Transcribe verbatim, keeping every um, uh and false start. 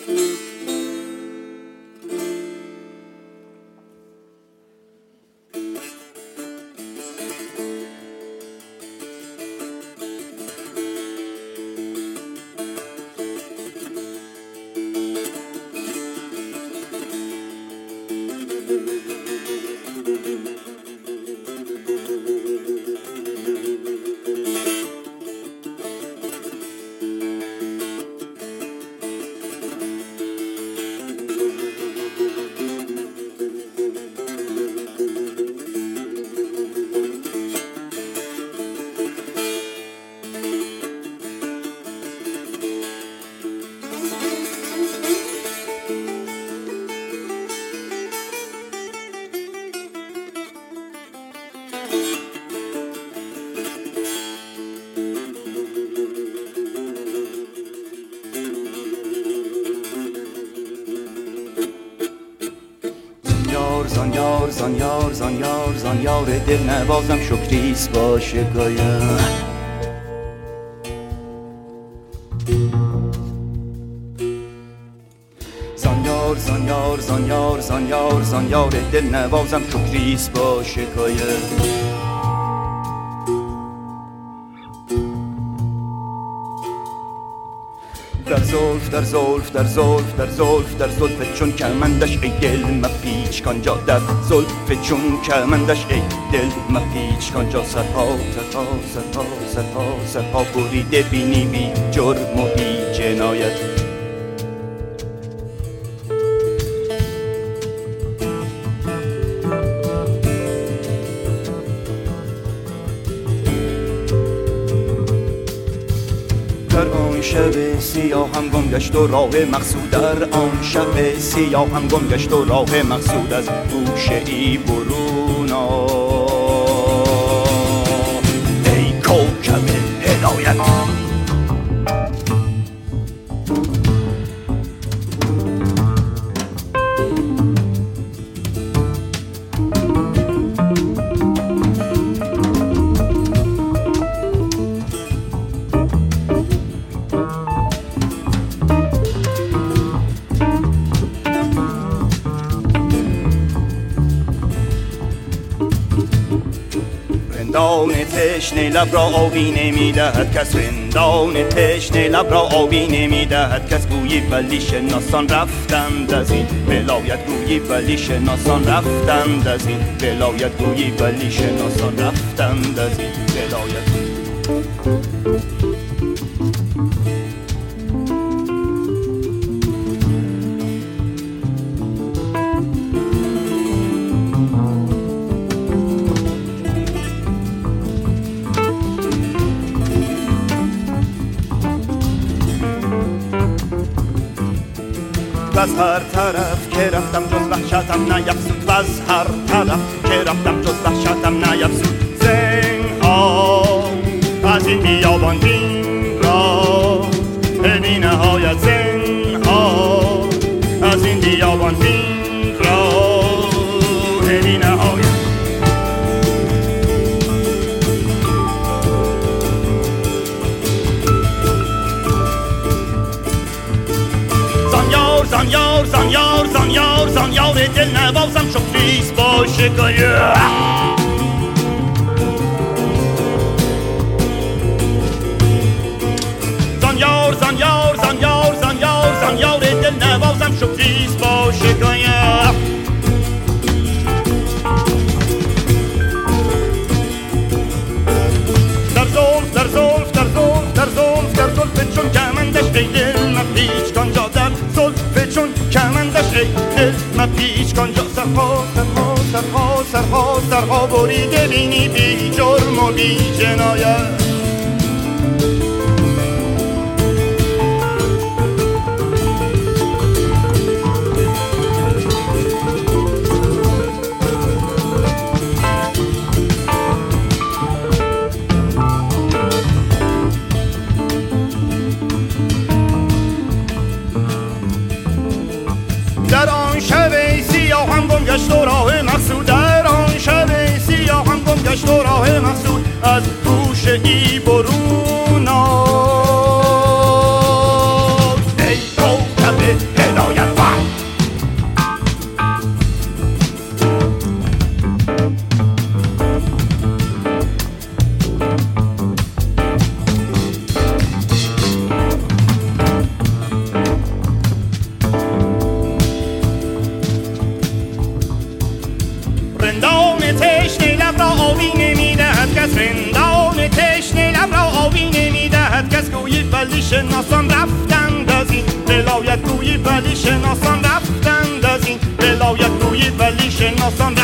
زان یار زان یار زان یار دل نوازم شکریست با شکایم زان یار زان یار زان یار زان یار زان یار دل نوازم شکریست با شکایم در زلف در زلف در زلف در زلف در زلف چون کمندش ای دل مپیچ کانجا در زلف چون کمندش ای دل مپیچ کانجا سرها سرها سرها سرها سرها بریده بینی بی جرم و بی جنایت در آن شب سیاه هم گم گشت و راه مقصود در آن شب سیاه هم گم گشت و راه مقصود از گوشه ای برون ای کوکب هدایت رندان تشنه لب را آبی نمیدهد کس رندان تشنه لب را آبی نمیدهد کس گویی ولی شناسان رفتند از این ولایت گویی ولی شناسان رفتند از این ولایت گویی ولی شناسان رفتند از این ولایت از هر طرف که رفتم جز وحشتم نیفزود و از هر طرف که رفتم جز وحشتم نیفزود زنها از این بیابان بین را بی نهایت زنها از این بیابان بین را بی نهایت زان یار زان یار زان یار زان یار دل نوازم شکریست با شکایت زان یار زان یار زان یار زان یار زان یار دل نوازم شکریست با شکایت در زلف در زلف در زلف در زلف در زلف چون کمندش ای دل مپیچ کانجا در زلف چون کمندش ای دل مپیچ کانجا سرها سرها سرها سرها سرها بریده بینی بی جرم و بی جنایت در آن شب سیاه هم گم گشت و راه مقصود در آن شب سیاه هم گم گشت و راه مقصود از گوشه ای برون آمد ای کوکب شناسان رفتند از این ولایت گویی، ولی شناسان رفتند از این ولایت گویی، ولی شناسان